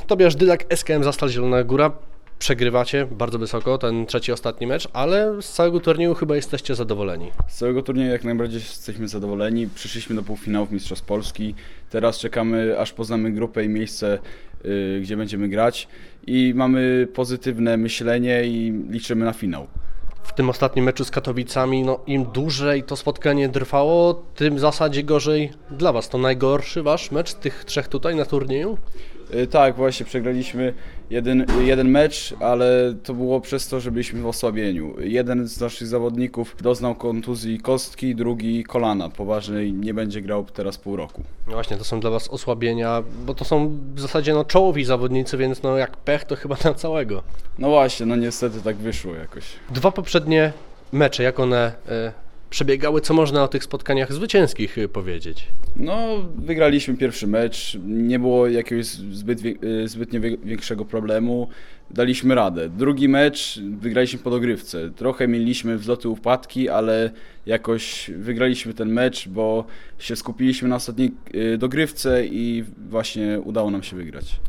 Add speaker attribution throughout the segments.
Speaker 1: Tobiasz Dylak, SKM Zastal Zielona Góra. Przegrywacie bardzo wysoko ten trzeci, ostatni mecz, ale z całego turnieju chyba jesteście zadowoleni.
Speaker 2: Z całego turnieju jak najbardziej jesteśmy zadowoleni. Przyszliśmy do półfinałów Mistrzostw Polski. Teraz czekamy, aż poznamy grupę i miejsce, gdzie będziemy grać. I mamy pozytywne myślenie i liczymy na finał.
Speaker 1: W tym ostatnim meczu z Katowicami, im dłużej to spotkanie trwało, tym w zasadzie gorzej dla Was. To najgorszy Wasz mecz z tych trzech tutaj na turnieju?
Speaker 2: Tak, właśnie przegraliśmy jeden mecz, ale to było przez to, że byliśmy w osłabieniu. Jeden z naszych zawodników doznał kontuzji kostki, drugi kolana poważnej, nie będzie grał teraz pół roku.
Speaker 1: No właśnie, to są dla Was osłabienia, bo to są w zasadzie czołowi zawodnicy, więc jak pech to chyba na całego.
Speaker 2: No właśnie, niestety tak wyszło jakoś.
Speaker 1: Dwa poprzednie mecze, jak one przebiegały, co można o tych spotkaniach zwycięskich powiedzieć?
Speaker 2: Wygraliśmy pierwszy mecz, nie było jakiegoś zbytnio większego problemu, daliśmy radę. Drugi mecz wygraliśmy po dogrywce, trochę mieliśmy wzloty, upadki, ale jakoś wygraliśmy ten mecz, bo się skupiliśmy na ostatniej dogrywce i właśnie udało nam się wygrać.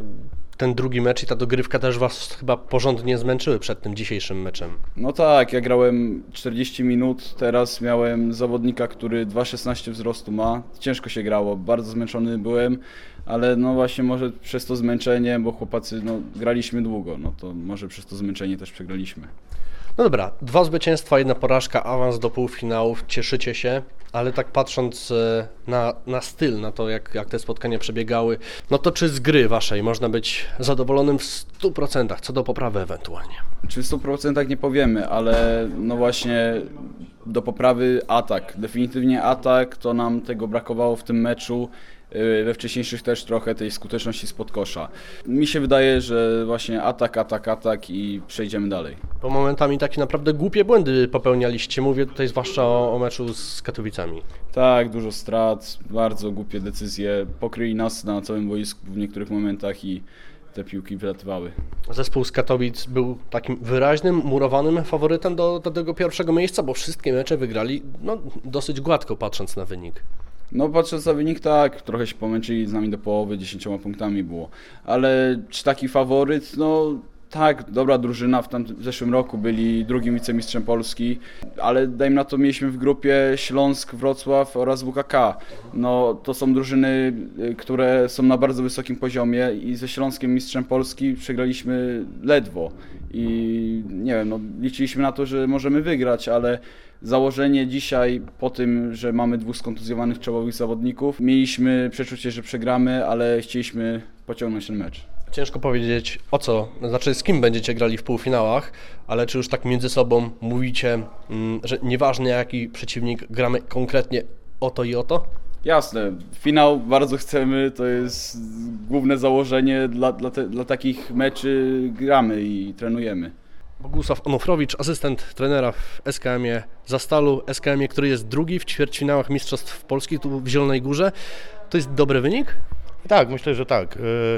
Speaker 1: Ten drugi mecz i ta dogrywka też Was chyba porządnie zmęczyły przed tym dzisiejszym meczem.
Speaker 2: No tak, ja grałem 40 minut, teraz miałem zawodnika, który 2,16 wzrostu ma. Ciężko się grało, bardzo zmęczony byłem, ale właśnie może przez to zmęczenie, bo chłopacy graliśmy długo, to może przez to zmęczenie też przegraliśmy.
Speaker 1: No dobra, 2 zwycięstwa, 1 porażka, awans do półfinałów, cieszycie się, ale tak patrząc na styl, na to jak te spotkania przebiegały, to czy z gry Waszej można być zadowolonym w 100%, co do poprawy ewentualnie?
Speaker 2: Czy w 100% nie powiemy, ale właśnie do poprawy atak, definitywnie atak, to nam tego brakowało w tym meczu. We wcześniejszych też trochę tej skuteczności spod kosza. Mi się wydaje, że właśnie atak i przejdziemy dalej.
Speaker 1: Bo momentami takie naprawdę głupie błędy popełnialiście, mówię tutaj zwłaszcza o meczu z Katowicami.
Speaker 2: Tak, dużo strat, bardzo głupie decyzje, pokryli nas na całym boisku w niektórych momentach i te piłki wylatywały.
Speaker 1: Zespół z Katowic był takim wyraźnym, murowanym faworytem do tego pierwszego miejsca, bo wszystkie mecze wygrali dosyć gładko patrząc na wynik.
Speaker 2: Patrząc na wynik, tak, trochę się pomęczyli z nami do połowy, 10 punktami było. Ale czy taki faworyt? Tak, dobra drużyna, w zeszłym roku byli drugim wicemistrzem Polski, ale dajmy na to mieliśmy w grupie Śląsk, Wrocław oraz WKK. To są drużyny, które są na bardzo wysokim poziomie i ze Śląskiem mistrzem Polski przegraliśmy ledwo. I nie wiem, liczyliśmy na to, że możemy wygrać, ale założenie dzisiaj po tym, że mamy 2 skontuzjowanych czołowych zawodników, mieliśmy przeczucie, że przegramy, ale chcieliśmy pociągnąć ten mecz.
Speaker 1: Ciężko powiedzieć z kim będziecie grali w półfinałach, ale czy już tak między sobą mówicie, że nieważne jaki przeciwnik, gramy konkretnie o to i o to?
Speaker 2: Jasne, finał bardzo chcemy, to jest główne założenie, dla takich meczy gramy i trenujemy.
Speaker 1: Bogusław Onufrowicz, asystent trenera w SKM-ie Zastalu, SKM-ie, który jest drugi w ćwierćfinałach Mistrzostw Polski tu w Zielonej Górze. To jest dobry wynik?
Speaker 3: Tak, myślę, że tak.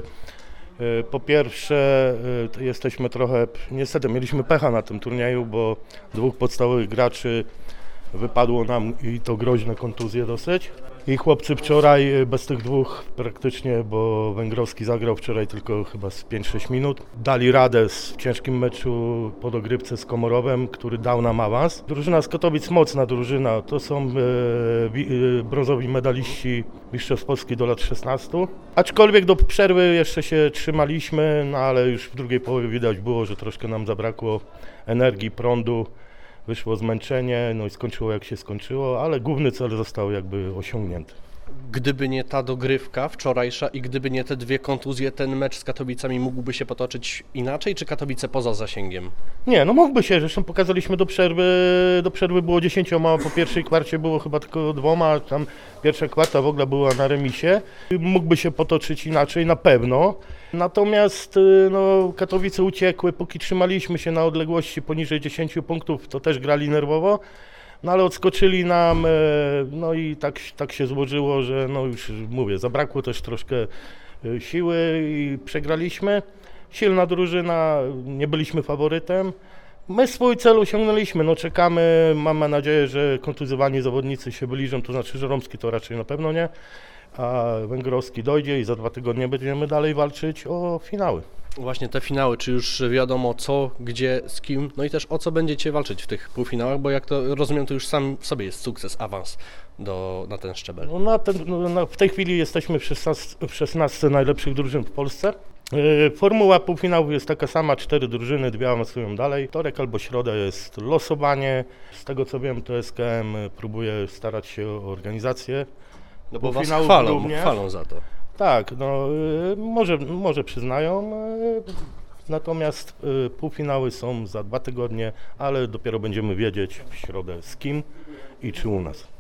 Speaker 3: Po pierwsze jesteśmy niestety mieliśmy pecha na tym turnieju, bo 2 podstawowych graczy wypadło nam i to groźne kontuzje dosyć. I chłopcy wczoraj bez tych 2 praktycznie, bo Węgrowski zagrał wczoraj tylko chyba z 5-6 minut, dali radę w ciężkim meczu po dogrywce z Komorowem, który dał nam awans. Drużyna z Katowic, mocna drużyna, to są brązowi medaliści Mistrzostw Polski do lat 16. Aczkolwiek do przerwy jeszcze się trzymaliśmy, ale już w drugiej połowie widać było, że troszkę nam zabrakło energii, prądu. Wyszło zmęczenie, i skończyło jak się skończyło, ale główny cel został osiągnięty.
Speaker 1: Gdyby nie ta dogrywka wczorajsza i gdyby nie te 2 kontuzje, ten mecz z Katowicami mógłby się potoczyć inaczej, czy Katowice poza zasięgiem?
Speaker 3: Nie, mógłby się, zresztą pokazaliśmy do przerwy było 10, po pierwszej kwarcie było chyba tylko 2, tam pierwsza kwarta w ogóle była na remisie. Mógłby się potoczyć inaczej, na pewno. Natomiast Katowice uciekły, póki trzymaliśmy się na odległości poniżej 10 punktów, to też grali nerwowo. Ale odskoczyli nam, i tak się złożyło, że już mówię, zabrakło też troszkę siły i przegraliśmy. Silna drużyna, nie byliśmy faworytem. My swój cel osiągnęliśmy, czekamy, mamy nadzieję, że kontuzjowani zawodnicy się wyliżą, to znaczy, że Romski to raczej na pewno nie. a Węgrowski dojdzie i za 2 tygodnie będziemy dalej walczyć o finały.
Speaker 1: Właśnie te finały, czy już wiadomo co, gdzie, z kim, no i też o co będziecie walczyć w tych półfinałach, bo jak to rozumiem, to już sam w sobie jest sukces, awans na ten szczebel.
Speaker 3: W tej chwili jesteśmy w 16 najlepszych drużyn w Polsce. Formuła półfinałów jest taka sama, 4 drużyny, 2 awansują dalej. Wtorek albo środa jest losowanie. Z tego co wiem, to SKM próbuje starać się o organizację.
Speaker 1: No bo was
Speaker 3: półfinałów
Speaker 1: chwalą za to.
Speaker 3: Tak, może przyznają, natomiast półfinały są za 2 tygodnie, ale dopiero będziemy wiedzieć w środę z kim i czy u nas.